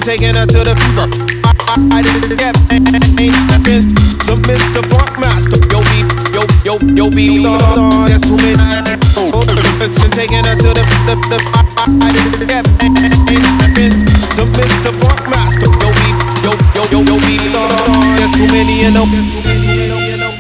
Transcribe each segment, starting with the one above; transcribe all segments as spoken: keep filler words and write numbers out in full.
taking her to the fever. I, I, I just get ain't been so Mister Funk Master. Yo, be, yo, yo, yo, be, oh, that's who made. And taking her to the, the, the. I, I, I just get ain't been so Mister Funk Master. Yo, be, yo, yo, yo, yo, be, oh, that's too many, you know. That's too many, you know, you know.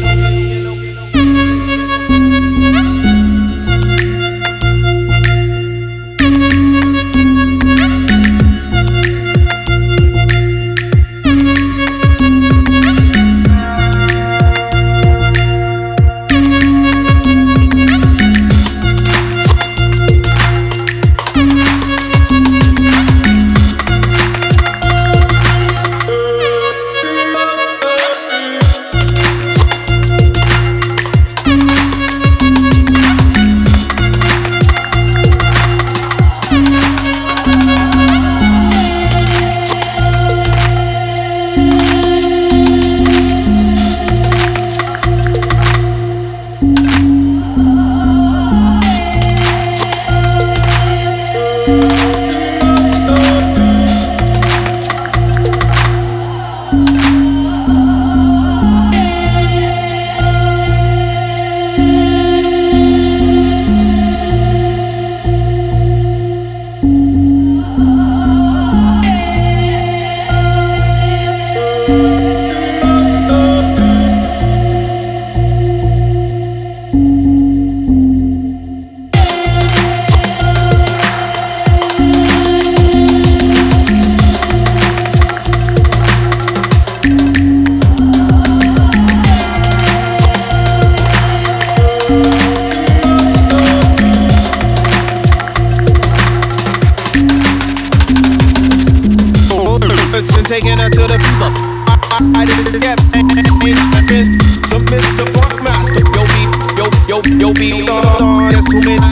Taking her to the fever. I, I, I just get ain't been so Mister Funk Master. Yo, be, yo, yo, yo, be, oh, that's who made.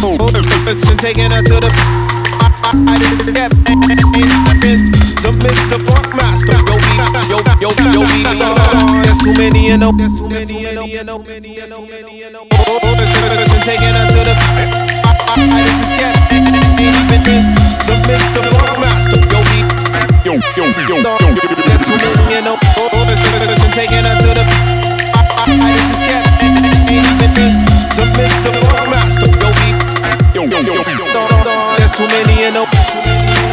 And taking her to the. I, I, I just get ain't been so Mister Funk Master. Yo, be, yo, yo, yo, be, oh, that's too many, you know. That's too many, you know. You know, you know, you know. And taking her to the. I, I, I just get ain't been so Mister Funk Master. Yo, be. Yo, yo, yo, yo, that's who many, you know. And taking her to the. I, I, I just get ain't even been so Mister Funk Master. Yo, be. Yo, yo, yo, yo, that's too many, you know.